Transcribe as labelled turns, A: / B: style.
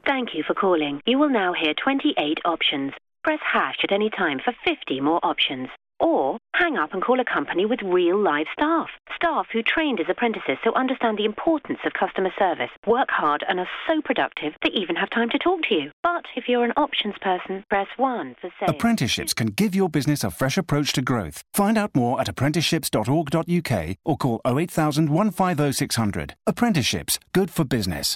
A: Thank you for calling. You will now hear 28 options. Press hash at any time for 50 more options. Or hang up and call a company with real live staff. Staff who trained as apprentices so understand the importance of customer service, work hard and are so productive they even have time to talk to you. But if you're an options person, press 1 for sales.
B: Apprenticeships can give your business a fresh approach to growth. Find out more at apprenticeships.org.uk or call 08000 150 600. Apprenticeships, good for business.